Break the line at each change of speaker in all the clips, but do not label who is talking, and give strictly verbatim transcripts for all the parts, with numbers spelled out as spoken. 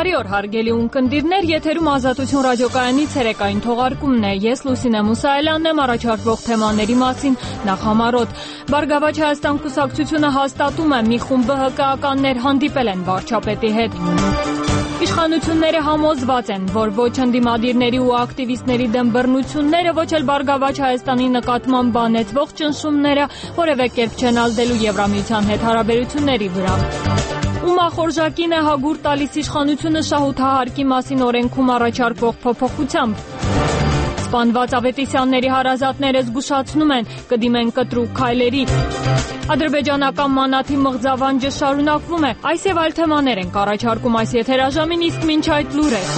Բարի օր, հարգելի ունկնդիրներ, եթերում Ազատություն ռադիոկայանի ցերեկային թողարկումն է։ Ես Լուսինե Մուսայելյանն եմ, առաջարկվող թեմաների մասին նախ համառոտ։ Բարգավաճ Հայաստան կուսակցությունը հաստատում է, մի խումբ ԲՀԿ-ականներ հանդիպել են վարչապետի հետ։ Իշխանությունները համոզված են, որ ոչ ընդդիմադիրների ու ակտիվիստների դեմ բռնությունները, ոչ էլ Բարգավաճ Հայաստանի նկատմամբ բանեցվող ճնշումները որևէ կերպ չեն ազդելու Եվրամիության հետ հարաբերությունների վրա։ Ումախորժակին է հագուր տալիս իշխանությունը շահութահարկի մասին օրենքում առաջարկվող փոփոխությամբ։ Սպանված Ավետիսյանների հարազատները զգուշացնում են, կդիմեն կտրուկ քայլերի։ Ադրբեջանական մանաթի մղձավանջը շարունակվում է։ Այս եւ այլ թեմաներ ենք առաջարկում այս եթերաժամին, իսկ մինչ այդ լուրեր։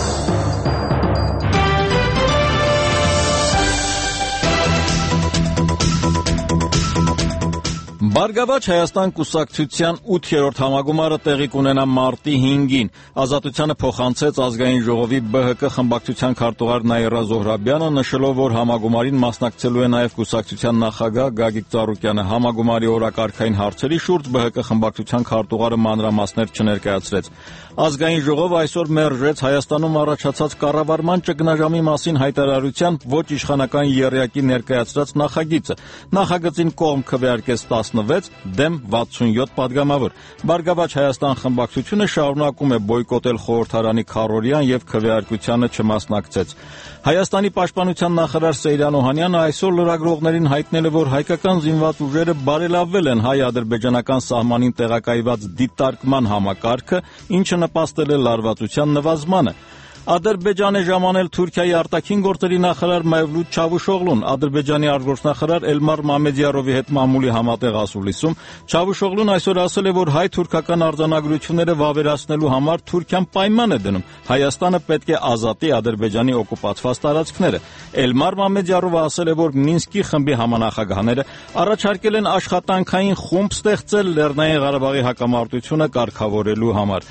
Բարգավաճ Հայաստան կուսակցության ութերորդ համագումարը տեղի կունենա մարտի հինգին։ Ազատությանը փոխանցեց ազգային ժողովի ԲՀԿ խմբակցության քարտուղար Նաիրա Զոհրաբյանը, նշելով, որ համագումարին մասնակցելու է նաև կուսակցության նախագահ Գագիկ Ծառուկյանը։ Համագումարի օրակարգային հարցերի շուրջ ԲՀԿ խմբակցության քարտուղարը մանրամասներ չներկայացրեց։ Ազգային ժողովը այսօր մերժեց Հայաստանում առաջացած կառավարման ճգնաժամի մասին հայտարարության ոչ իշխանական եռյակի ներկայացրած նախագիծը։ Նախագծին կողմ քվեարկեց տասնվեց, դեմ վաթսունյոթ պատգամավոր։ Բարգավաճ Հայաստան խմբակցությունը շարունակում է բոյկոտել խորհրդարանի քառօրյան եւ քվեարկությանը չմասնակցեց։ Հայաստանի պաշտպանության նախարար Սեյրան Օհանյանը այսօր լրագրողներին հայտնել է, որ հայկական զինված ուժերը բարելավել են հայ-ադրբեջանական սահմանին տեղակայված դիտարկման համակարգը, ինչը նպաստել է լարվածության նվազմանը։ Ադրբեջան է ժամանել Թուրքիայի արտաքին գործերի նախարար Մևլութ Չավուշօղլուն։ Ադրբեջանի արտգործնախարար Էլմար Մամեդյարովի հետ մամուլի համատեղ ասուլիսում Չավուշօղլուն այսօր ասել է, որ հայ-թուրքական արձանագրությունները վավերացնելու համար Թուրքիան պայման է դնում։ Հայաստանը պետք է ազատի Ադրբեջանի օկուպացված տարածքները։ Էլմար Մամեդյարովը ասել է, որ Մինսկի խմբի համանախագահները առաջարկել են աշխատանքային խումբ ստեղծել Լեռնային Ղարաբաղի հակամարտությունը կարգավորելու համար։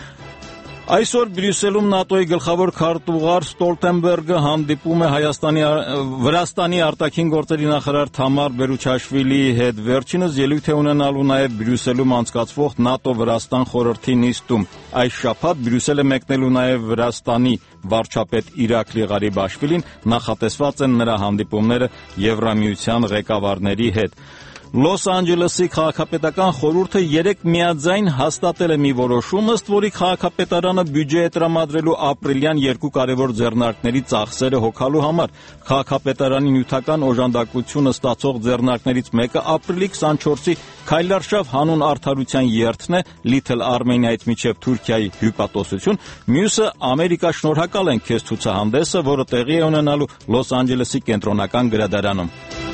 Այսօր Բրյուսելում ՆԱՏՕ-ի գլխավոր քարտուղար Ստոլտենբերգը հանդիպում է Հայաստանի Վրաստանի արտաքին գործերի նախարար Թամար Բերուչաշվիլիի հետ։ Վերջինս ելույթ է ունենալու նաև Բրյուսելում անցկացվող ՆԱՏՕ-Վրաստան խորհրդի նիստում։ Այս շաբաթ Բրյուսել է մեկնելու նաև Վրաստանի վարչապետ Իրակլի Ղարիբաշվիլին, նախատեսված են նրա հանդիպումները Եվրամիության ղեկավարների հետ։ Լոս Անջելեսի քաղաքապետական խորհուրդը երեկ միաձայն հաստատել է մի որոշում, ըստ որի քաղաքապետարանը բյուջե է տրամադրելու ապրիլյան երկու կարևոր ձեռնարկների ծախսերը հոգալու համար։ Քաղաքապետարանի նյութական օժանդակությունը ստացող ձեռնարկներից մեկը ապրիլի քսանչորսի Քայլարշավ հանուն արդարության երթն է Լիթլ Արմենիայից մինչև Թուրքիայի հյուպատոսություն, մյուսը Ամերիկա շնորհակալ են քեզ ցուցահանդեսը, որը տեղի է ունենալու Լոս Անջելեսի կենտրոնական գրադարանում։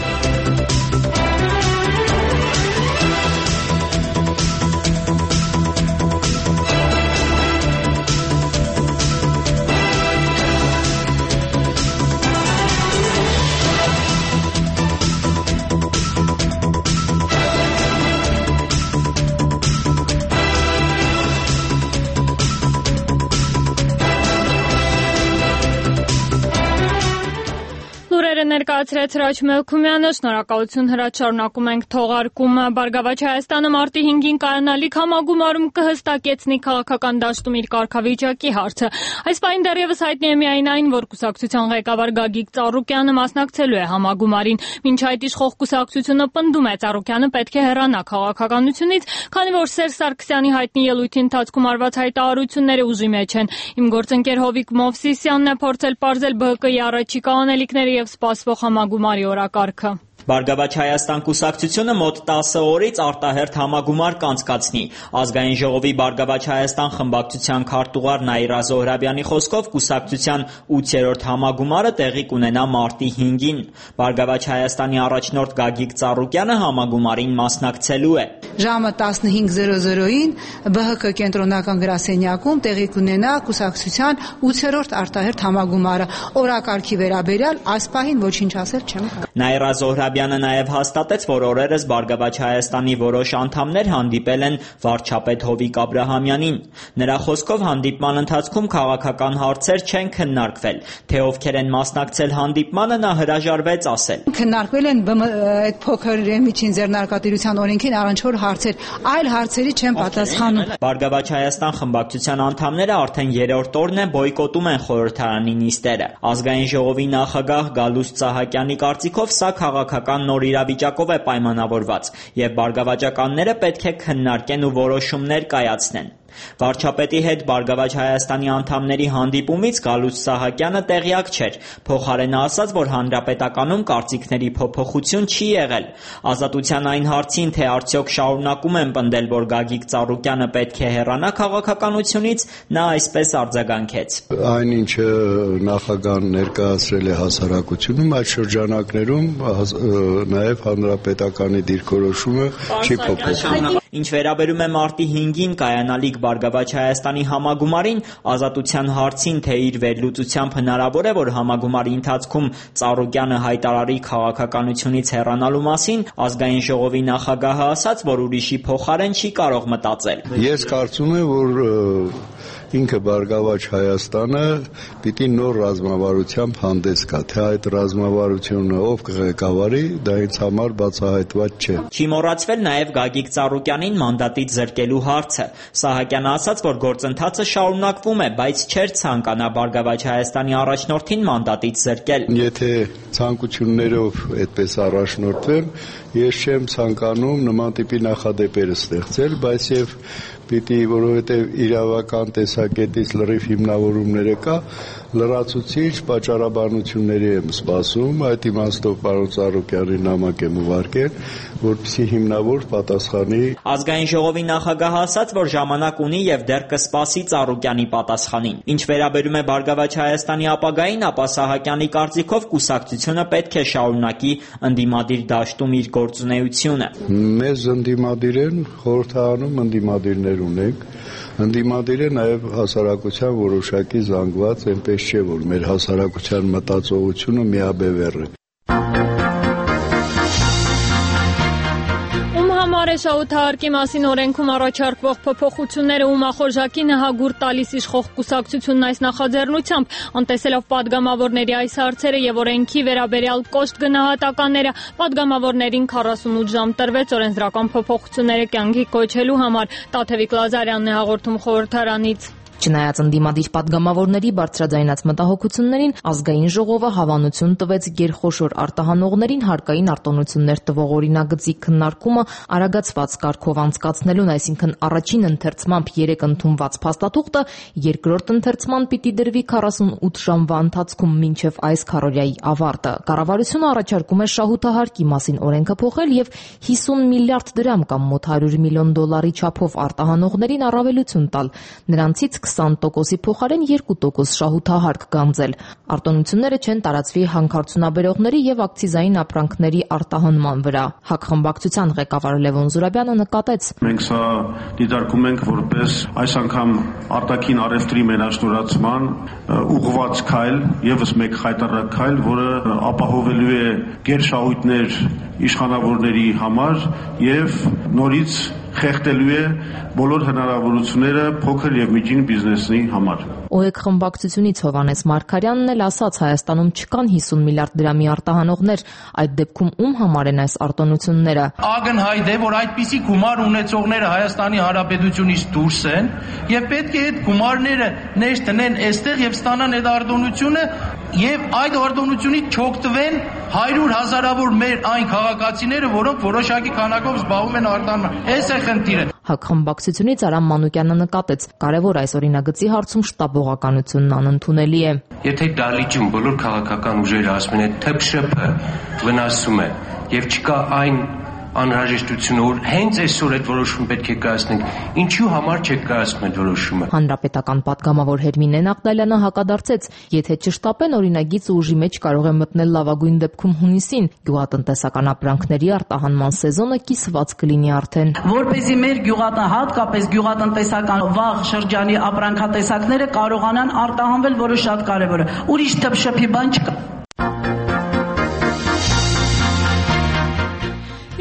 Ներկայացրեց Հրաչ Մելքումյանը, շնորհակալություն Հրաչ, շարունակում ենք թողարկումը։ Բարգավաճ Հայաստանը մարտի հինգին կայանալիք համագումարում կհստակեցնի քաղաքական դաշտում իր կարգավիճակի հարցը։ Այս պահին դեռևս հայտնի է միայն այն, որ կուսակցության ղեկավար Գագիկ Ծառուկյանը մասնակցելու է համագումարին։ Մինչ այդ իշխող կուսակցությունը պնդում է, Ծառուկյանը պետք է հեռանա քաղաքականությունից, քանի որ Սերժ Սարգսյանի հայտնի ելույթի ընթացքում արված հայտարարությունները ուժի մեջ են։ Իմ գործընկեր Հովիկ Մովսիսյանն է փորձել պարզել ԲՀԿ-ի առաջիկա անելիքները եւ սպասվող համագումարի օրակարգը։
Բարգավաճ Հայաստան կուսակցությունը մոտ տասը օրից արտահերթ համագումար կանցկացնի։ Ազգային ժողովի Բարգավաճ Հայաստան խմբակցության քարտուղար Նաիրա Զոհրաբյանի խոսքով կուսակցության ութերորդ համագումարը տեղի կունենա մարտի հինգին։ Բարգավաճ Հայաստանի առաջնորդ Գագիկ Ծառուկյանը համագումարին մասնակցելու է։
Ժամը տասնհինգ զրո զրոյին ԲՀԿ կենտրոնական գրասենյակում տեղի կունենա կուսակցության ութերորդ արտահերթ համագումարը։ Օրակարգի վերաբերյալ այս պահին ոչինչ ասել չեմ կարող։
Նաիրա Զոհրաբյանը նաև հաստատեց, որ օրերս Բարգավաճ Հայաստանի որոշ անդամներ հանդիպել են վարչապետ Հովիկ Աբրահամյանին։ Նրա խոսքով հանդիպման ընթացքում քաղաքական հարցեր չեն քննարկվել, թե ովքեր են մասնակցել հանդիպմանը նա հրաժարվեց ասել։
Քննարկվել են այդ փոքր միջին ձեռնարկատիրության օրենքին առնչվող հարցեր, այլ հարցերի չեն պատասխանում։
Բարգավաճ Հայաստան խմբակցության անդամները արդեն երրորդ օրն է բոյկոտում են խորհրդարանի նիստերը։ Ազգային ժողովի նախագահ Գալուստ Սահակյանի կարծիքով սա քաղաքական նոր իրավիճակով է պայմանավորված, եւ բարգավաճականները պետք է քննարկեն ու որոշումներ կայացնեն։ Վարչապետի հետ Բարգավաճ Հայաստանի անդամների հանդիպումից Գալուստ Սահակյանը տեղյակ չէր, փոխարենը ասաց, որ հանրապետականում կարծիքների փոփոխություն չի եղել։ Ազատության այն հարցին, թե արդյոք շարունակում են պնդել, որ Գագիկ Ծառուկյանը պետք է հեռանա քաղաքականությունից, նա այսպես արձագանքեց.
Այնինչը նախագահն ներկայացրել է հասարակությունում, այդ շրջանակներում նաև հանրապետականի դիրքորոշումը չի փոփոխվել։
Ինչ վերաբերում է մարտի հինգին կայանալիք Բարգավաճ Հայաստանի համագումարին, ազատության հարցին, թե իր վերլուծությամբ հնարավոր է, որ համագումարի ընթացքում Ծառուկյանը հայտարարի քաղաքականությունից հեռանալու մասին, Ազգային ժողովի նախագահը ասաց, որ ուրիշի փոխարեն չի կարող մտածել։
Ես կարծում եմ, որ ինքը Բարգավաճ Հայաստանը պիտի նոր ռազմավարությամբ հանդես գա, թե այդ ռազմավարությունը ով կղեկավարի, դա ինձ համար բացահայտված չէ։
Չի մոռացվել նաև Գագիկ Ծառուկյանին մանդատից զրկելու հարցը։ Սահակյանը ասաց, որ գործընթացը շարունակվում է, բայց չէր ցանկանա Բարգավաճ Հայաստանի առաջնորդին մանդատից զրկել։
Եթե ցանկություններով այդպես առաջնորդվեմ, ես չեմ ցանկանում նման տիպի նախադեպեր ստեղծել, բայց եւ պիտի, որովհետև իրավական տեսակետից լրիվ հիմնավորումները կա, լրացուցիչ պատճառաբանությունների եմ սպասում, այդ իմաստով պարոն Ծառուկյանի նամակ եմ ուղարկել, որպեսզի հիմնավոր պատասխանի։
Ազգային ժողովի նախագահը ասաց, որ ժամանակ ունի եւ դեռ կսպասի Ծառուկյանի պատասխանին։ Ինչ վերաբերում է Բարգավաճ Հայաստանի ապագային, ապա Սահակյանի կարծիքով կուսակցությունը պետք է շարունակի ընդդիմադիր դաշտում իր գործունեությունը։
Մեզ ընդդիմադիր են, խորհրդարանում ընդդիմադիրներ ունենք, ընդդիմադիր է նաև հասարակության որոշակի զանգված, այնպես չէ, որ մեր հասարակության մտածողությունը միաբևեռ է։
Շահութահարկի մասին օրենքում առաջարկվող փոփոխությունները ումախորժակի նահագուր տալիս իշխող կուսակցությունն այս նախաձեռնությամբ, անտեսելով падգամավորների այս հարցերը եւ օրենքի վերաբերյալ կոշտ գնահատականները, падգամավորներին քառասունութ ժամ տրվեց օրենսդրական փոփոխությունները կյանքի կոչելու համար։ Տաթևիկ Լազարյանն է հաղորդում խորհրդարանից։
Չնայած ընդդիմադիր падգամավորների բարձրաձայնած մտահոգություններին, Ազգային ժողովը հավանություն տվեց գերխոշոր արտահանողներին հարկային արտոնություններ տվող օրինագծի քննարկումը արագացված կարգով անցկացնելուն, այսինքն առաջին ընթերցմամբ երեք ընդունված փաստաթուղթը երկրորդ ընթերցման պիտի դրվի քառասունութ ժամվա ընթացքում մինչև այս քառօրյայի ավարտը։ Կառավարությունը առաջարկում է շահութահարկի մասին օրենքը փոխել եւ հիսուն միլիարդ դրամ կամ մոտ հարյուր միլիոն դոլարի չափով արտահանողներին առավելություն տալ, նրանցից քսան տոկոսի փոխարեն երկու տոկոս շահութահարկ գանձել։ Արտոնությունները չեն տարածվի հանքարդյունաբերողների եւ ակցիզային ապրանքների արտահանման վրա։ ՀԱԿ խմբակցության ղեկավար Լևոն Զուրաբյանը նկատեց.
Մենք սա դիտարկում ենք որպես այս անգամ արտաքին առևտրի մենաշնորհացման ուղղված քայլ, եւս մեկ խայտառակ քայլ, որը ապահովելու է գերշահույթներ իշխանավորների համար եւ նորից խեղդելու է բոլոր հնարավորությունները փոքր եւ միջին բիզնեսի համար։
ՕԵԿ խմբակցությունից Հովհաննես Մարգարյանն էլ ասաց, Հայաստանում չկան հիսուն միլիարդ դրամի արտահանողներ, այդ դեպքում ում համար են այս արտոնությունները։
Ակնհայտ է, որ այդպիսի գումար ունեցողները Հայաստանի Հանրապետությունից դուրս են եւ պետք է այդ գումարները ներս տնեն այստեղ եւ ստանան այդ արտոնությունը եւ այդ արտոնությունից չօգտվեն հարյուր հազարավոր մեր այն քաղաքացիները, որոնք որոշակի քանակով զբաղվում են արտահանման։ Այս է խնդիրը։
ՀԱԿ խմբակցությունից Արամ Մանուկյանը նկատեց. կարևոր այս օրինագծի հարցում շտապողականությունն անընդունելի է։
Եթե դահլիճում բոլոր քաղաքական ուժերը ասում են, թե ԹՓՇՊ վնասում է եւ չկա այն անհրաժեշտությունը, որ հենց այսօր այդ որոշումը պետք է կայացնենք, ինչու համար չեք կայացնում այդ որոշումը։
Հանրապետական պատգամավոր Հերմինե Նաղդալյանը հակադարձեց, եթե չշտապեն օրինագիծը ուժի մեջ կարող է մտնել լավագույն դեպքում հունիսին, գյուղատնտեսական ապրանքների արտահանման սեզոնը կիսված կլինի արդեն։
Որպեսզի մեր գյուղատան, հատկապես գյուղատնտեսական վաղ շրջանի ապրանքատեսակները կարողանան արտահանվել, որը շատ կարևոր է։ Ուրիշ ԹՓՇՊ-ի բան չկա։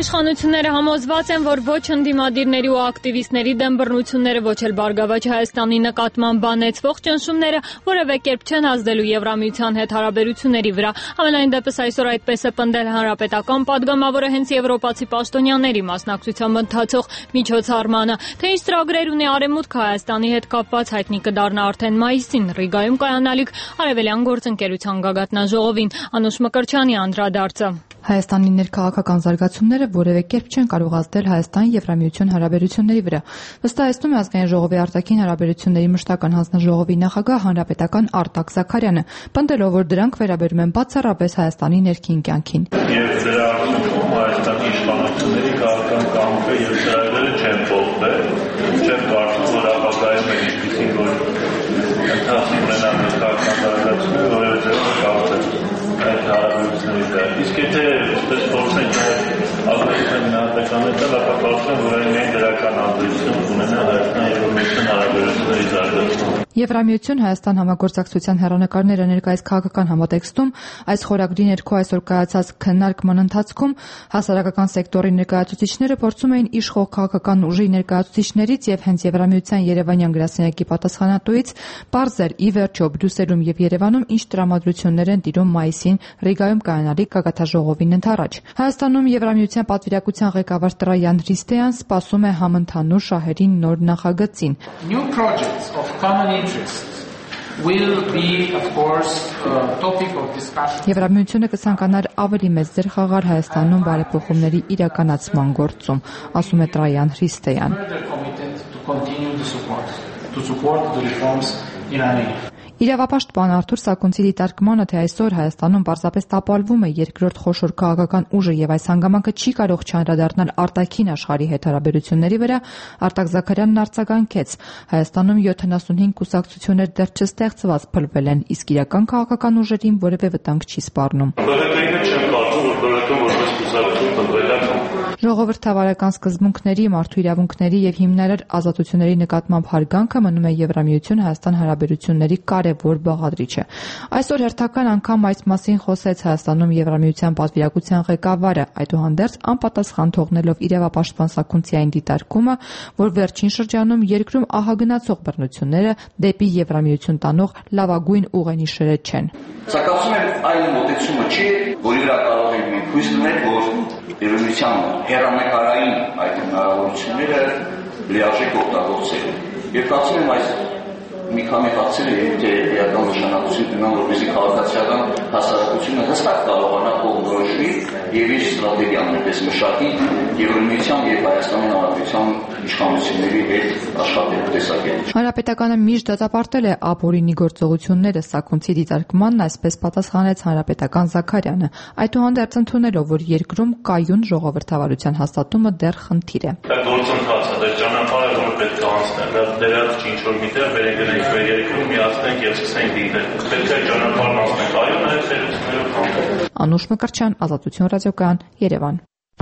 Իշխանությունները համոզված են, որ ոչ ընդդիմադիրների ու ակտիվիստների դեմ բռնությունները, ոչ էլ Բարգավաճ Հայաստանի նկատմամբ բանեցվող ճնշումները որևէ կերպ չեն ազդելու Եվրամիության հետ հարաբերությունների վրա։ Համենայն դեպս այսօր այդպես է պնդել հանրապետական падգամավորը հենց եվրոպացի պաշտոնյաների մասնակցությամբ ընթացող միջոցառմանը։ Թե ինչ ծրագրեր ունի Արևմուտքը Հայաստանի հետ կապված հայտնի կդառնա արդեն մայիսին Ռիգայում կայանալիք Արևելյան գործընկերության գագաթնաժողովին։ Անուշ Մկրտչյանի անդրադարձը։
Հայաստանի ներքաղաքական զարգացումները որևէ կերպ չեն կարող ազդել Հայաստան-Եվրամիություն հարաբերությունների վրա։ Վստահեցնում է Ազգային ժողովի արտաքին հարաբերությունների մշտական հանձնաժողովի նախագահ հանրապետական Արտակ Զաքարյանը, պնդելով, որ դրանք վերաբերում են բացառապես Հայաստանի ներքին կյանքին։
Եվ դրա արդյունքում Հայաստանի իշխանությունների քաղաքական կամքը եւ ծրագրերը չեն փոխվել, չեն կարծում, որ ապագայում է ինչպեսին որ ընթացքում ունենան ներքաղաքական զարգացումները, որևէ ձևով կապվել այդ հարաբերությունների հետ։ Իսկ եթե այսպես փորձենք ազդեցության գնահատականներ տալ, ապա կարծում եմ, որ այն միայն դրական ազդեցություն ունենա Հայաստան-Եվրամիության հարաբերությունների զարգացմանը։
Եվրամիություն Հայաստան համագործակցության հեռանկարները ներկայիս քաղաքական համատեքստում այս խորագրի ներքո այսօր կայացած քննարկման ընթացքում հասարակական սեկտորի ներկայացուցիչները փորձում էին իշխող քաղաքական ուժի ներկայացուցիչներից եւ հենց Եվրամիության Երևանյան գրասենյակի պատասխանատուից բարձր ի վերջո Բրյուսելում եւ Երևանում ինչ տրամադրություններ են տիրում մայիսին Ռիգայում կայանալիք գագաթնաժողովին ընդառաջ։ Հայաստանում Եվրամիության պատվիրակության ղեկավար Տրայան Հրիստեյան սպասում է համընդհանուր շահերի նոր նախագծին։
will be of course uh, topic of discussion.
Եվրամիությունը կցանկանար ավելի մեծ դեր խաղալ Հայաստանում բարեփոխումների իրականացման գործում, ասում է Տրայան Հրիստեյան։ Իրավապաշտպան Արթուր Սակունցի դիտարկմանը, թե այսօր Հայաստանում պարզապես տապալվում է երկրորդ խոշոր քաղաքական ուժը եւ այս հանգամանքը չի կարող չանդրադառնալ արտաքին աշխարհի հետ հարաբերությունների վրա, Արտակ Զաքարյանն արձագանքեց. Հայաստանում յոթանասունհինգ կուսակցություններ դեռ չստեղծված փլվել են, իսկ իրական քաղաքական ուժերին որևէ վտանգ չի սպառնում։ Ժողովրդավարական սկզբունքների, մարդու իրավունքների եւ հիմնարար ազատությունների նկատմամբ հարգանքը մնում է Եվրամիություն Հայաստան հարաբերությունների կարևոր բաղադրիչը։ Այսօր հերթական անգամ այս մասին խոսեց Հայաստանում Եվրամիության պատվիրակության ղեկավարը, այդուհանդերձ անպատասխան թողնելով իրավապաշտպան Սակունցիային դիտարկումը, որ վերջին շրջանում երկրում ահագնացող բռնությունները դեպի Եվրամիություն տանող լավագույն ուղենիշերը չեն։
Սակայն այն մոտեցումը չի, որի վրա կարող ենք մենք հույս դնել, որ Եվրամիության հեռանկարային այդ հնարավորությունները լիարժեք օգտագործել։ Եվ կարծում եմ այս մի քանի հարցերը եթե իրական նշանակություն ունեն, որպեսզի քաղաքացիական հասարակությունը հստակ կարողանա կողմնորոշվի եւ իր ստրատեգիան այնպես մշակի Եվրամիության եւ Հայաստանի Հանրապետության իշխանությունների հետ աշխատելու տեսակետից։
Հանրապետականը միշտ դատապարտել է ապօրինի գործողությունները, Սակունցի դիտարկմանն այսպես պատասխանեց հանրապետական Զաքարյանը, այդուհանդերձ ընդունելով, որ երկրում կայուն ժողովրդավարության հաստատումը դեռ խնդիր է։
Դա գործընթաց է, դա ճանապարհը, որ պետք է անցնել, դա դերած ինչ որ միտեղ վերեգրենք մեր երկրում միացնենք եւ սկսենք դիտել։ Պետք է ճանապարհն անցնենք, այո, նաեւ ծերություններով խնդրեմ։
Անուշ Մկրտչյան, Ազատություն ռադիոկայան, Երևան։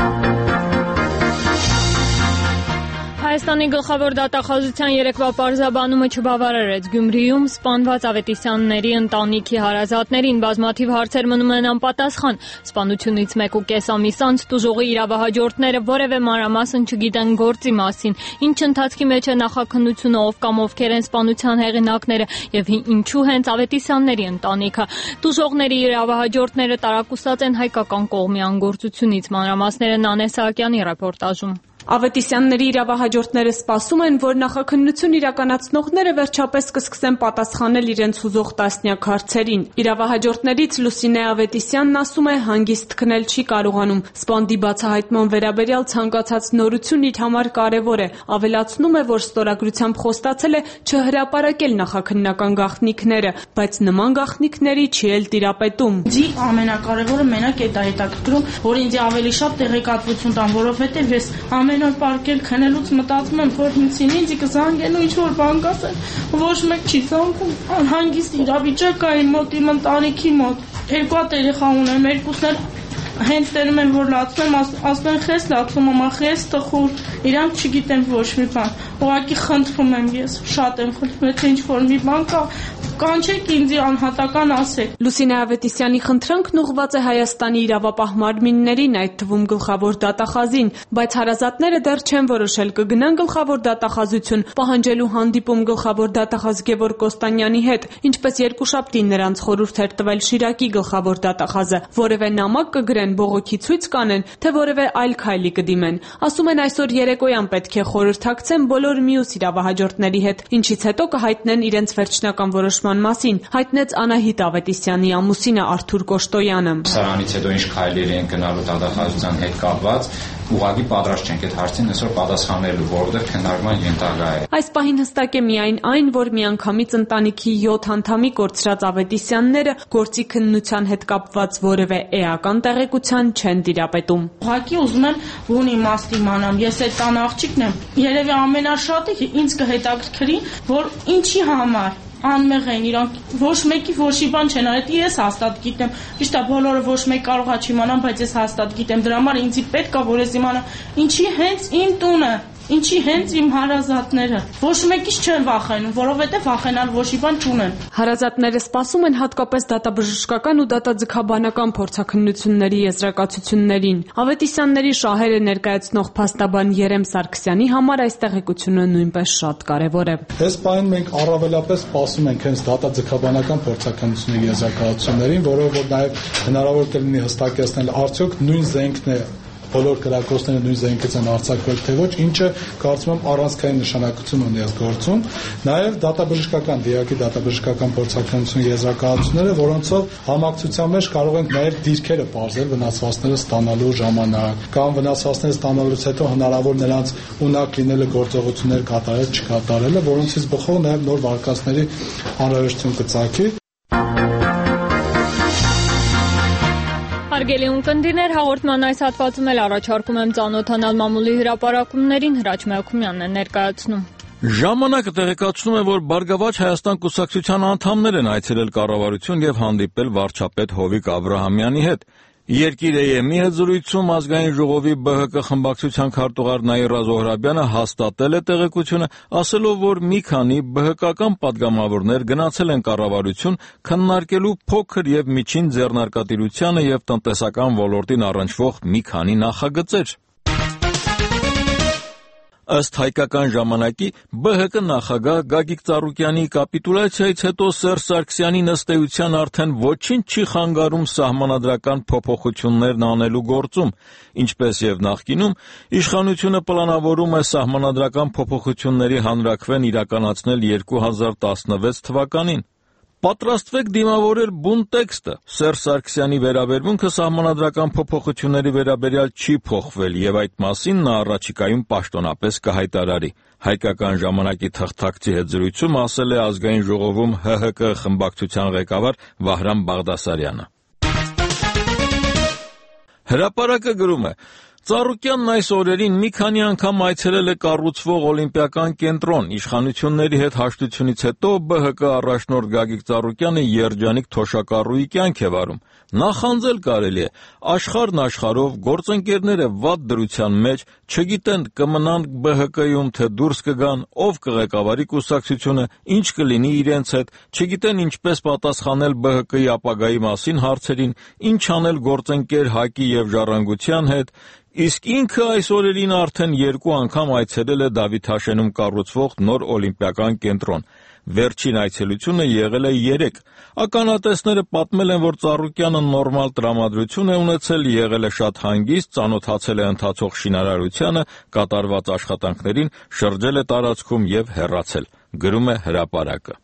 Հայաստանի գլխավոր դատախազության երեկվա պարզաբանումը չբավարարեց Գյումրիում սպանված Ավետիսյանների ընտանիքի հարազատներին բազմաթիվ հարցեր մնում են անպատասխան։ Սպանությունից մեկ ու կես ամիս անց տուժողի իրավահաջորդները որևէ մանրամասն չգիտեն գործի մասին, ինչ ընթացքի մեջ է նախաքննությունը, ով կամ ովքեր են սպանության հեղինակները եւ ինչու հենց Ավետիսյանների ընտանիքը։ Տուժողների իրավահաջորդները տարակուսած են հայկական կողմի անգործությունից, մանրամասները Նանե Սահակյանի ռեպորտաժում։
Ավետիսյանների իրավահաջորդները սպասում են, որ նախաքննություն իրականացնողները վերջապես կսկսեն պատասխանել իրենց հուզող տասնյակ հարցերին։ Իրավահաջորդներից Լուսինե Ավետիսյանն ասում է, հանգիստ քնել չի կարողանում։ Սպանդի բացահայտման վերաբերյալ ցանկացած նորություն իր համար կարևոր է։ Ավելացնում է, որ ստորագրությամբ խոստացել է չհրապարակել նախաքննական գաղտնիքները, բայց նման գաղտնիքների չի էլ տիրապետում։
Ձի ամենակարևորը մենակ է դա հետաքրքրում, որ ինձ ավելի շատ տեղեկատվություն տան, որովհետև ես ամեն օր պարկել քնելուց մտածում եմ, որ ինձին ինձ կզանգեն ու ինչ-որ բան կասեն, ոչ մեկ չի զանգում, անհանգիստ իրավիճակ կա իմ մոտ, իմ ընտանիքի մոտ, երկու հատ երեխա ունեմ, երկուսն էլ հենց տերում են, որ լացում եմ, ասում են խես լացում, ամա խես տխուր, իրանք չգիտեն ոչ մի բան, ուղղակի խնդրում եմ ես, շատ եմ խնդրում, եթե ինչ-որ մի բան կա, կանչեք ինձ անհատական ասեք։
Լուսինե Ավետիսյանի խնդրանքն ուղղված է Հայաստանի իրավապահ մարմիններին, այդ թվում գլխավոր դատախազին, բայց հարազատները դեռ չեն որոշել կգնան գլխավոր դատախազություն, պահանջելու հանդիպում գլխավոր դատախազ Գևորգ Կոստանյանի հետ, ինչպես երկուշաբթի նրանց խորհուրդ էր տվել Շիրակի գլխավոր դատախազը, որևէ նամակ կգրեն, բողոքի ցույց կանեն, թե որևէ այլ քայլի կդիմեն։ Ասում են այսօր երեկոյան պետք է խորհրդակցեն բոլոր մյուս իրավահաջորդների հետ, ինչից հետո կհայտնեն իրենց վերջնական որոշման մասին, հայտնեց Անահիտ Ավետիսյանի ամուսինը Արթուր Կոշտոյանը։
Սրանից հետո ինչ քայլերի են գնալու դատախազության հետ կապված, ուղղակի պատրաստ չենք այդ հարցին այսօր պատասխանելու, որովհետև քննարկման ենթակա է։
Այս պահին հստակ է միայն այն, որ միանգամից ընտանիքի յոթ անդամի կորցրած Ավետիսյանները գործի քննության հետ կապված որևէ էական տեղեկության չեն տիրապետում։
Ուղղակի ուզում եմ բուն իմաստ իմանամ, ես այդ տան աղջիկն եմ, երևի ամենաշատը ինձ կհետաքրքրի, որ ինչի համար անմեղ են իրանք, ոչ մեկի ոչի բան չեն արել, ես հաստատ գիտեմ, ճիշտ է բոլորը ոչ մեկ կարող է չիմանան, բայց ես հաստատ գիտեմ, դրա համար ինձ պետք է որ ես իմանամ, ինչի հենց իմ տունը, ինչի հենց իմ հարազատները, ոչ մեկից չեն վախենում, որովհետև վախենալ ոչի բան չունեն։
Հարազատները սպասում են հատկապես դատաբժշկական ու դատաձգաբանական փորձաքննությունների եզրակացություններին։ Ավետիսյանների շահերը ներկայացնող փաստաբան Երեմ Սարգսյանի համար այս տեղեկությունը նույնպես շատ կարևոր է։
Այս պահին մենք առավելապես սպասում ենք հենց դատաձգաբանական փորձաքննությունների եզրակացություններին, որով որ նաև հնարավոր կլինի հստակեցնել արդյոք նույն զենքն է բոլոր կրակոցները նույն զենքից են արձակվել թե ոչ, ինչը կարծում եմ առանցքային նշանակություն ունի այս գործում։ Նաև դատաբժշկական, դիակի դատաբժշկական փորձաքննություն եզրակացությունները, որոնցով համակցության մեջ կարող ենք նաև դիրքերը բարձել վնասվածքները ստանալու ժամանակ, կամ վնասվածքները ստանալուց հետո հնարավոր նրանց ունակ լինելը գործողություններ կատարել, չկատարելը, որոնցից բխող նաև նոր վարկածների անհրաժեշտություն կծագի։
Հարգելի ունկնդիրներ, հաղորդման այս հատվածում էլ առաջարկում եմ ծանոթանալ մամուլի հրապարակումներին, Հրաչ Մելքումյանն է ներկայացնում։
Ժամանակը տեղեկացնում է, որ Բարգավաճ Հայաստան կուսակցության անդամներ են այցելել կառավարություն եւ հանդիպել վարչապետ Հովիկ Աբրահամյանի հետ։ Երկիր է ԵՄ-ի հետ զրույցում ազգային ժողովի ԲՀԿ խմբակցության քարտուղար Նաիրա Զոհրաբյանը հաստատել է տեղեկությունը, ասելով, որ մի քանի ԲՀԿ-ական պատգամավորներ գնացել են կառավարություն քննարկելու փոքր եւ միջին ձեռնարկատիրությանը եւ տնտեսական ոլորտին առնչվող մի քանի նախագծեր։ Ըստ հայկական ժամանակի ԲՀԿ նախագահ Գագիկ Ծառուկյանի կապիտուլյացիայից հետո Սերժ Սարգսյանի ըստ էության արդեն ոչինչ չի խանգարում սահմանադրական փոփոխություններն անելու գործում, ինչպես եւ նախկինում, իշխանությունը պլանավորում է սահմանադրական փոփոխությունների հանրաքվեն իրականացնել երկու հազար տասնվեց թվականին։ Պատրաստվեք դիմավորել բուն տեքստը։ Սերժ Սարգսյանի վերաբերմունքը սահմանադրական փոփոխությունների վերաբերյալ չի փոխվել եւ այդ մասին նա առաջիկայում պաշտոնապես կհայտարարի։ Հայկական ժամանակի թղթակցի հետ զրույցում ասել է ազգային ժողովում ՀՀԿ խմբակցության ղեկավար Վահրամ Բաղդասարյանը։ Հրապարակը գրում է. Ծառուկյանն այս օրերին մի քանի անգամ այցելել է կառուցվող Օլիմպիական կենտրոն։ Իշխանությունների հետ հաշտությունից հետո ԲՀԿ առաջնորդ Գագիկ Ծառուկյանը երջանիկ թոշակառուի կյանք է վարում։ Նախանձել կարելի է, աշխարհն աշխարհով գործընկերները վատ դրության մեջ չգիտեն կմնան ԲՀԿ-ում թե դուրս կգան, ով կղեկավարի կուսակցությունը, ինչ կլինի իրենց հետ, չգիտեն ինչպես պատասխանել ԲՀԿ-ի ապագայի մասին հարցերին, ինչ անել գործընկեր ՀԱԿ-ի եւ Ժառանգության հետ, իսկ ինքը այս օրերին արդեն երկու անգամ այցելել է Դավիթաշենում կառուցվող նոր Օլիմպիական կենտրոն։ Վերջին այցելությունը եղել է երեկ։ Ականատեսները պատմել են, որ Ծառուկյանը նորմալ տրամադրություն է ունեցել, եղել է շատ հանգիստ, ծանոթացել է ընթացող շինարարությանը, կատարված աշխատանքներին, շրջել է տարածքում եւ հեռացել։ Գրում է Հրապարակը։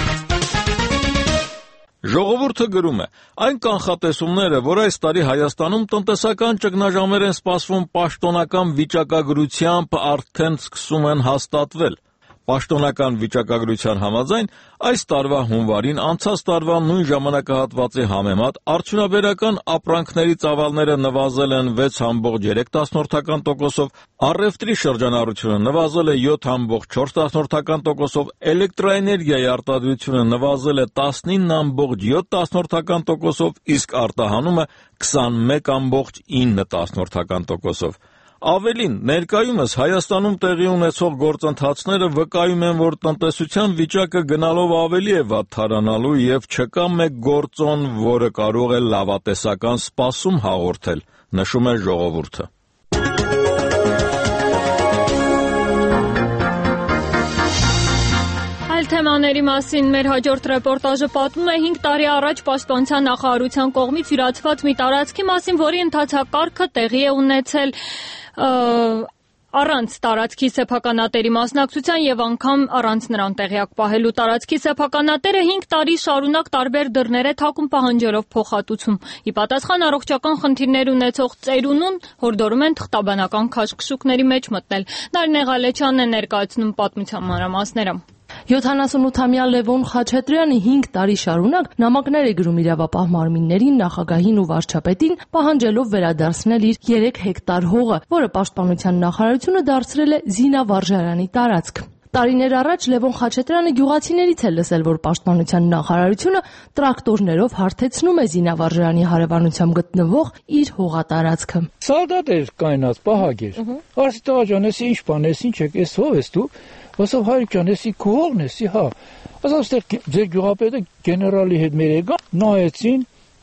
Ժողովուրդը գրում է. այն կանխատեսումները, որ այս տարի Հայաստանում տնտեսական ճգնաժամեր են սպասվում պաշտոնական վիճակագրությամբ, արդեն սկսում են հաստատվել։ Պաշտոնական վիճակագրության համաձայն այս տարվա հունվարին անցած տարվա նույն ժամանակահատվածի համեմատ արդյունաբերական ապրանքների ծավալները նվազել են վեց կόμma երեք տոկոսով, առևտրի շրջանառությունը նվազել է յոթ կόμma չորս տոկոսով, էլեկտրաէներգիայի արտադրությունը նվազել է տասնինը կόμma յոթ տոկոսով, իսկ արտահանումը քսանմեկ կόμma ինը տոկոսով։ Ավելին, ներկայումս Հայաստանում տեղի ունեցող գործընթացները վկայում են, որ տնտեսության վիճակը գնալով ավելի է վատթարանալու եւ չկա մեկ գործոն, որը կարող է լավատեսական սպասում հաղորդել, նշում է ժողովուրդը։
Թեմաների մասին մեր հաջորդ ռեպորտաժը պատմում է հինգ տարի առաջ Պաշտպանության նախարարության կողմից յուրացված մի տարածքի մասին, որի ընթացակարգը տեղի է ունեցել առանց տարածքի սեփականատերի մասնակցության եւ անգամ առանց նրան տեղյակ պահելու։ Տարածքի սեփականատերը հինգ տարի շարունակ տարբեր դռներ է թակում պահանջելով փոխհատուցում։ Ի պատասխան առողջական խնդիրներ ունեցող ծերունուն հորդորում են թղթաբանական քաշքշուկների մեջ մտնել։ Նարինե Ղալեչյանն է ներկայացնում պատմության մանրամասները։
յոթանասունութամյա Լևոն Խաչատրյանը հինգ տարի շարունակ նամակներ է գրում իրավապահ մարմիններին, նախագահին ու վարչապետին, պահանջելով վերադարձնել իր երեք հեկտար հողը, որը Պաշտպանության նախարարությունը դարձրել է զինավարժարանի տարածք։ Տարիներ առաջ Լևոն Խաչատրյանը գյուղացիներից է լսել, որ Պաշտպանության նախարարությունը տրակտորներով հարթեցնում է զինավարժարանի հարևանությամբ գտնվող իր հողատարածքը։
Սալդատ էր կայնած, պահակ էր։ Արսի տղա ջան, էսի ինչ բան ես, ինչ եք, էս ով ես դու։ Ասավ հայր ջան, էսի քո հողն է, սի հա։ Ասավ ստեղ ձեր գյուղապետը գեներալի հետ մեր եկան, նայեցին,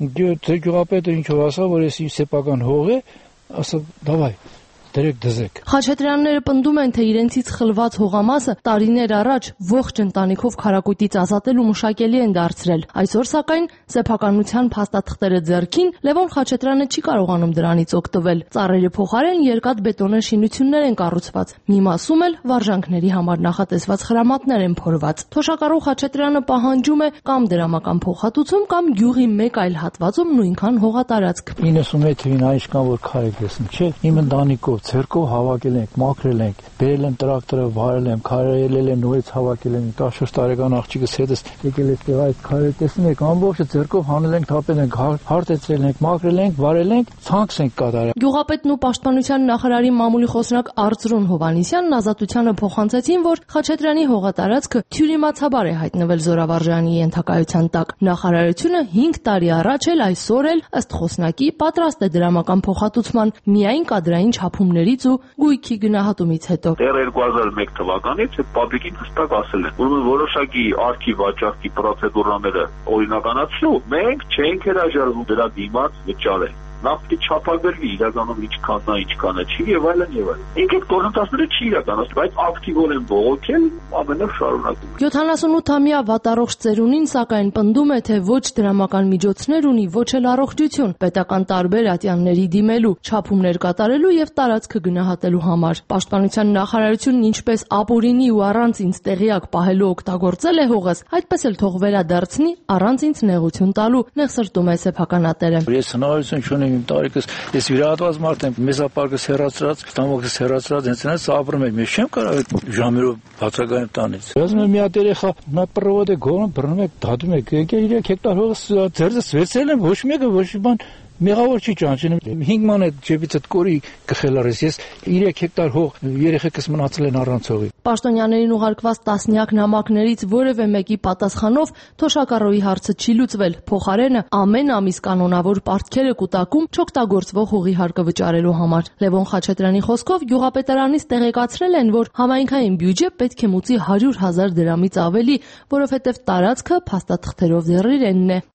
ձեր գյուղապետը ինչով ասավ, որ էսի սեփական հող է, ասավ դավայ դրեք դզեք։
Խաչատրյանները պնդում են, թե իրենցից խլված հողամասը տարիներ առաջ ողջ ընտանիքով քարակույտից ազատելու մշակելի են դարձրել։ Այսօր սակայն սեփականության փաստաթղթերը ձեռքին Լևոն Խաչատրյանը չի կարողանում դրանից օգտվել։ Ծառերի փոխարեն երկաթ բետոնե շինություններ են կառուցված։ Մի մասում էլ վարժանքների համար նախատեսված խրամատներ են փորված։ Թոշակառու Խաչատրյանը պահանջում է կամ դրամական փոխհատուցում, կամ գյուղի մեկ այլ հատվածում նույնքան հողատարածք։
իննսունմեթ թվին այնքան որ քայք լսում, չէ՞։ Իմ ընտանիքով ցերկով հավաքել ենք, մաքրել ենք, բերել եմ տրակտորը, վարել եմ, քարայել եմ, նորից հավաքել եմ, տասնչորս տարեկան աղջիկս հետս եկել է տեղ այդ քարերը տեսնում եք, ամբողջը ցերկով հանել ենք, թափել ենք, հարթեցրել ենք, մաքրել ենք, վարել ենք, ցանքս ենք կատարել։
Գյուղապետն ու Պաշտպանության նախարարի մամուլի խոսնակ Արծրուն Հովհաննիսյանն ազատությանը փոխանցեցին, որ Խաչատրյանի հողատարածքը թյուրիմացաբար է հայտնվել Զորավարժանի ենթակայության տակ։ Նախարարությունը հինգ տարի առաջ էլ այսօր էլ ըստ խոսնակի պատրաստ է դրամական փոխհատուցման միայն կադրային չափումներից ու գույքի գնահատումից հետո։
Դեռ երկու հազար մեկ թվականից պաբլիկին հստակ ասել են, որ որոշակի արքի վաճառքի պրոցեդուրաները օրինականացնու, մենք չենք հրաժարվում դրա դիմաց վճարել։ Նավթի չափագրվի իրականում ինչքանն է, ինչքան է չի եւ այլն եւ այլն։ Ինքը գործընթացները չի իրականացնում, բայց ակտիվորեն բողոքել ամենով շարունակում։
յոթանասունութամյա վատառողջ ծերունին սակայն պնդում է, թե ոչ դրամական միջոցներ ունի, ոչ էլ առողջություն, պետական տարբեր ատյանների դիմելու, չափումներ կատարելու եւ տարածքը գնահատելու համար։ Պաշտպանության նախարարությունն ինչպես ապօրինի ու առանց ինձ տեղյակ պահելու օգտագործել է հողս, այդպես էլ թող վերադարձնի առանց ինձ նեղություն տալու, նեղսրտում է սեփականատերը։
Ես հնարավորություն չունեմ իմ տարիքս, ես վիրահատված մարդ եմ, մեզապարկս հեռացրած, ստամոքս հեռացրած, հենց այնպես ապրում եմ, ես չեմ կարող այդ ժամերով բացակայեմ տանից։ Ասում եմ մի հատ երեխա, նա պրովոդ է գոռում, բռնում եք, դատում եք, եկել երեք հեկտար հողը ձերձս վերցրել եմ, ոչ մեկը ոչ մի բան մեղավոր չի ճանաչում։ հինգ ման այդ ջեբից այդ կորի կխելարես, ես երեք հեկտար հող երեխեքս մնացել են առանց հողի։
Պաշտոնյաներին ուղարկված տասնյակ նամակներից որևէ մեկի պատասխանով Թոշակառոյի հարցը չի լուծվել։ Փոխարենը ամեն ամիս կանոնավոր պարտքերը կուտակում չօգտագործվող հողի հարկը վճարելու համար։ Լևոն Խաչատրյանի խոսքով գյուղապետարանից տեղեկացրել են, որ համայնքային բյուջե պետք է մուծի հարյուր հազար դրամից ավելի, որովհետև տարածքը փաստաթղթերով դեռ իրենն է։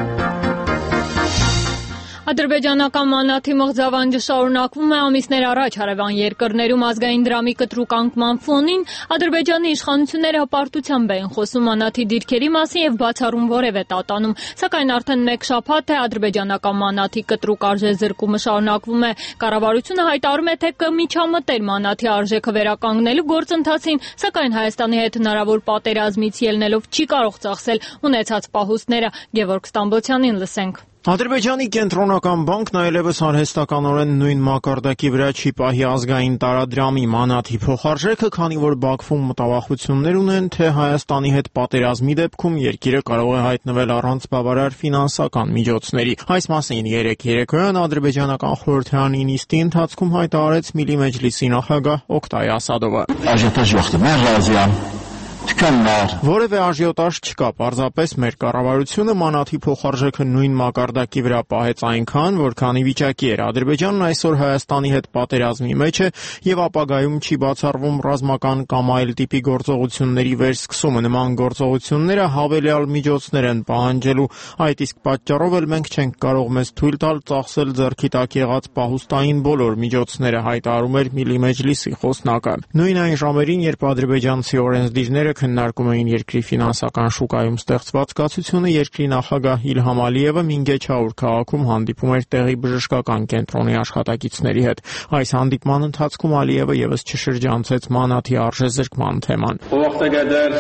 Ադրբեջանական մանաթի մղձավանջը շարունակվում է ամիսներ առաջ հարևան երկրներում ազգային դրամի կտրուկ անկման ֆոնին Ադրբեջանի իշխանությունները հպարտությամբ էին խոսում մանաթի դիրքերի մասին եւ բացառում որևէ տատանում, սակայն արդեն մեկ շաբաթ է ադրբեջանական մանաթի կտրուկ արժեզրկումը շարունակվում է։ Կառավարությունը հայտարարում է, թե կմիջամտեր մանաթի արժեքը վերականգնելու գործընթացին, սակայն Հայաստանի հետ հնարավոր պատերազմից ելնելով չի կարող ծախսել ունեցած պահուստները։ Գևորգ Ստամբոլցյանին լսենք։
Ադրբեջանի կենտրոնական բանկն այլևս արհեստականորեն նույն մակարդակի վրա չի պահի ազգային տարադրամի մանաթի փոխարժեքը, քանի որ Բաքվում մտավախություններ ունեն, թե Հայաստանի հետ պատերազմի դեպքում երկիրը կարող է հայտնվել առանց բավարար ֆինանսական միջոցների։ Այս մասին երեկ երեկոյան ադրբեջանական խորհրդարանի նիստի ընթացքում հայտարարեց Միլի Մեջլիսի նախագահ Օկտայ Ասադովը։ Որևէ աժիոտաժ չկա, պարզապես մեր կառավարությունը մանաթի փոխարժեքը նույն մակարդակի վրա պահեց այնքան, որքանի վիճակի էր։ Ադրբեջանն այսօր Հայաստանի հետ պատերազմի մեջ է եւ ապագայում չի բացառվում ռազմական կամ այլ տիպի գործողությունների վերսկսումը։ Նման գործողությունները հավելյալ միջոցներ են պահանջելու, այդ իսկ պատճառով էլ մենք չենք կարող մեզ թույլ տալ ծախսել ձեռքի տակ եղած պահուստային բոլոր միջոցները, հայտարարում էր Միլի Մեջլիսի խոսնակը։ Նույն այն ժամերին, երբ ադրբեջանցի օրենսդիրները քննարկում էին երկրի ֆինանսական շուկայում ստեղծված կացությունը, երկրի նախագահ Իլհամ Ալիևը Մինգեչաուր քաղաքում հանդիպում էր տեղի բժշկական կենտրոնի աշխատակիցների հետ։ Այս հանդիպման ընթացքում Ալիևը եւս չշրջանցեց մանաթի արժեզրկման թեման։
Վաղտագադար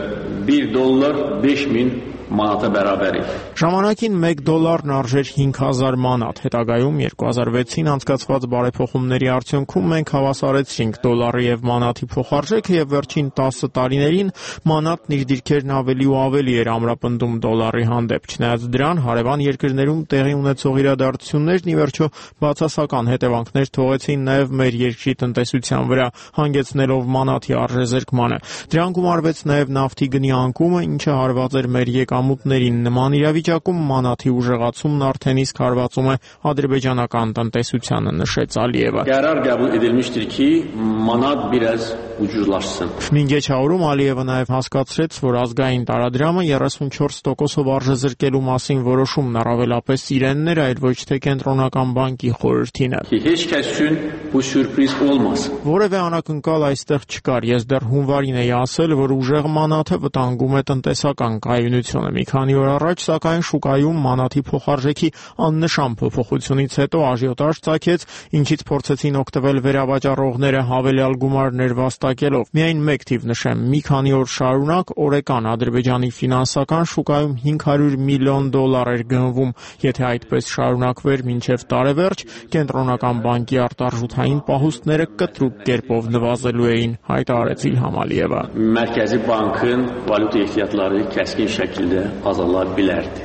bir dollar beş min manata bərabər idi։
Ժամանակին մեկ դոլարն արժեր հինգ հազար մանատ։ Հետագայում երկու հազար վեցին անցկացված բարեփոխումների արդյունքում մենք հավասարեցրինք դոլարի եւ մանաթի փոխարժեքը եւ վերջին տասը տարիներին մանատն իր դիրքերն ավելի ու ավելի էր ամրապնդում դոլարի հանդեպ։ Չնայած դրան, հարևան երկրներում տեղի ունեցող իրադարձություններն ի վերջո բացասական հետևանքներ թողեցին նաեւ մեր երկրի տնտեսության վրա, հանգեցնելով մանաթի արժեզրկմանը։ Դրան գումարվեց նաեւ նավթի գնի անկումը, ինչը հարված էր մեր եկամուտներին։ Նման իրավիճակում մանաթի ուժեղացումն արդեն իսկ հարվածում է ադրբեջանական տնտեսությանը, նշեց Ալիևը։
Qərar qəbul edilmişdir ki, manat biraz ucuzlaşsın։
Մինգեչաուրում Ալիևը նաև հասկացրեց, որ ազգային տարադրամը երեսունչորս տոկոսով արժեզրկելու մասին որոշումն առավելապես իրենն էր, այլ ոչ թե կենտրոնական բանկի խորհրդինը։
Heç kəs üçün bu sürpriz olmaz։
Որևէ անակնկալ այստեղ չկար։ Ես դեռ հունվարին էի ասել, որ ուժեղ մանաթը վտանգում է տնտեսական կայունությունը։ Մի քանի օր առաջ, սակայն, շուկայում մանաթի փոխարժեքի աննշան փոփոխությունից հետո աժիոտաժ ծագեց, ինչից փորձեցին օգտվել վերավաճառողները հավելյալ գումարներ վաստակելով։ Միայն մեկ թիվ նշեմ, մի քանի օր շարունակ օրեկան Ադրբեջանի ֆինանսական շուկայում հինգ հարյուր միլիոն դոլար էր գնվում։ Եթե այդպես շարունակվեր մինչև տարեվերջ, կենտրոնական բանկի արտարժութային պահուստները կտրուկ կերպով նվազելու էին, հայտարարեց Իլհամ Ալիևը։
Mərkəzi bankın valyuta ehtiyatları kəskin şəkildə azala bilərdi։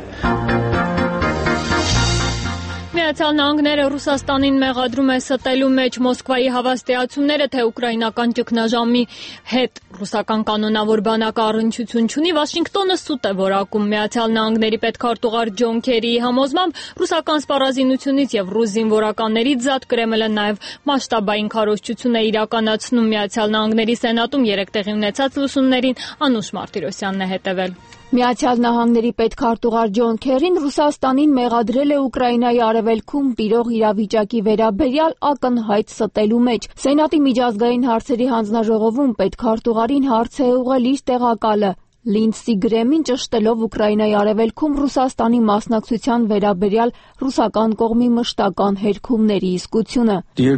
Միացյալ Նահանգները Ռուսաստանին մեղադրում է ստելու մեջ Մոսկվայի հավաստիացումները, թե ուկրաինական ճգնաժամի հետ ռուսական կանոնավոր բանակը առնչություն չունի։ Վաշինգտոնը սուտ է որակում։ Միացյալ Նահանգների պետքարտուղար Ջոն Քերիի համոզմամբ ռուսական սպառազինությունից եւ ռուս զինվորականներից զատ Կրեմլը նաեւ մասշտաբային քարոզչություն է իրականացնում։ Միացյալ Նահանգների Սենատում երեք տեղի ունեցած լուսումներին Անուշ Մարտիրոսյանն է հետևել։
Միացյալ Նահանգների պետքարտուղար Ջոն Քերին Ռուսաստանին մեղադրել է Ուկրաինայի արևելքում տիրող իրավիճակի վերաբերյալ ակնհայտ ստելու մեջ։ Սենատի միջազգային հարցերի հանձնաժողովում պետքարտուղարին հարց է ուղղել իր տեղակալը Լինդսի Գրեմին ճշտելով Ուկրաինայի արևելքում Ռուսաստանի մասնակցության վերաբերյալ ռուսական կողմի մշտական հերքումների իսկությունը։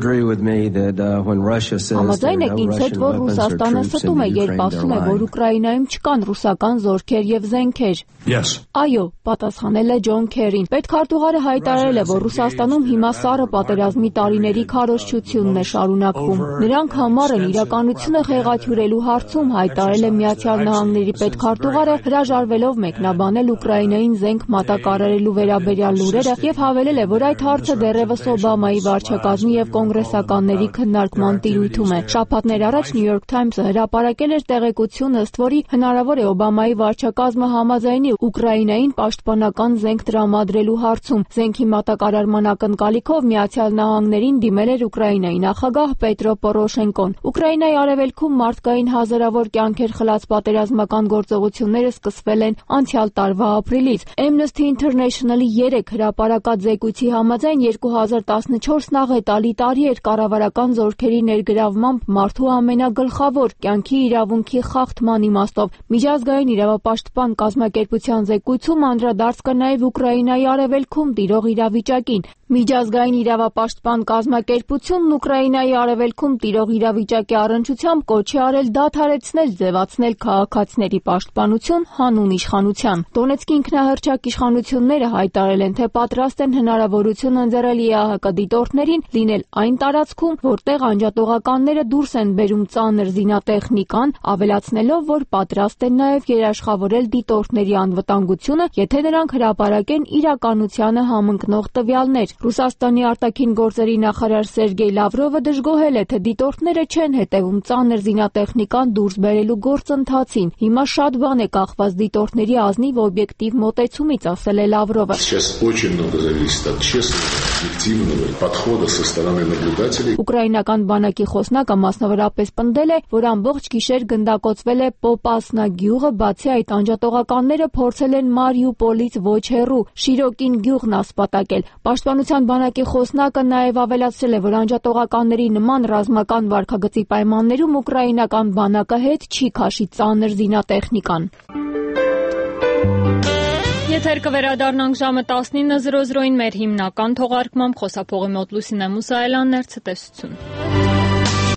Համաձայն եք ինձ հետ, որ Ռուսաստանը ստում է, երբ ասում է, որ Ուկրաինայում չկան ռուսական զորքեր եւ զենքեր։ Այո, պատասխանել է Ջոն Քերին։ Պետքարտուղարը հայտարարել է, որ Ռուսաստանում հիմա սառը պատերազմի տարիների քարոզչությունն է շարունակվում։ Նրանք համառ են իրականությունը խեղաթյուրելու հարցում, հայտարարել է Միացյալ Նահանգների պետքարտուղարը, հրաժարվելով մեկնաբանել Ուկրաինային զենք մատակարարելու վերաբերյալ լուրերը եւ հավելել է, որ այդ հարցը դեռևս Օբամայի վարչակազմի եւ կոնգրեսականների քննարկման տիրույթում է։ Շաբաթներ առաջ New York Times-ը հրապարակել էր տեղեկություն, ըստ որի հնարավոր է Օբամայի վարչակազմը համաձայնի Ուկրաինային պաշտպանական զենք տրամադրելու հարցում։ Զենքի մատակարարման ակնկալիքով Միացյալ Նահանգներին դիմել էր Ուկրաինայի նախագահ Պետրո Պորոշենկոն։ Ուկրաինայի արևելքում մարդկային հազարավոր կյանքեր խլած պատերազմական գործողությունները սկսվել են անցյալ տարվա ապրիլից։ Amnesty International-ի երեք հրապարակած զեկույցի համաձայն երկու հազար տասնչորսն աղետալի տարի էր կառավարական զորքերի ներգրավմամբ մարդու ամենագլխավոր կյանքի իրավունքի խախտման իմաստով։ Միջազգային իրավապաշտպան կազմակերպության զեկույցում անդրադարձ կա նաև Ուկրաինայի արևելքում տիրող իրավիճակին։ Միջազգային իրավապաշտպան կազմակերպությունն Ուկրաինայի արևելքում տիրող իրավիճակի առնչությամբ կոչ է արել դադարեցնել ձևացնել քաղաքացիների պաշտպանություն հանուն իշխանության։ Դոնեցկի ինքնահռչակ իշխանությունները հայտարարել են, թե պատրաստ են հնարավորություն ընձեռել ԵԱՀԿ դիտորդներին լինել այն տարածքում, որտեղ անջատողականները դուրս են բերում ծանր զինատեխնիկան, ավելացնելով, որ պատրաստ են նաև երաշխավորել դիտորդների անվտանգությունը, եթե նրանք հրապարակեն իրականությանը համընկնող տվյալներ։ Ռուսաստանի արտաքին գործերի նախարար Սերգեյ Լավրովը դժգոհել է, թե դիտորդները չեն հետևում ծանր զինատեխնիկան դուրս բերելու գործընթացին։ Հիմա շատ բան է կախված դիտորդների ազնիվ օբյեկտիվ մոտեցումից, ասել է Լավրովը։ Ուկրաինական բանակի խոսնակը մասնավորապես պնդել է, որ ամբողջ գիշեր գնդակոծվել է Պոպասնա գյուղը, բացի այդ անջատողականները փորձել են Մարիուպոլից ոչ հեռու Շիրոկին գյուղն ասպատակել։ Պաշտպանության բանակի խոսնակը նաև ավելացրել է, որ անջատողականների նման ռազմական վարքագծի պայմաններում ուկրաինական բանակը հետ չի քաշի ծանր զինատեխնիկան։
Եթեր կվերադառնանք ժամը տասնինը զրո զրոին մեր հիմնական թողարկմամբ, խոսափողի մոտ Լուսինե Մուսայելյանն էր, ցտեսություն։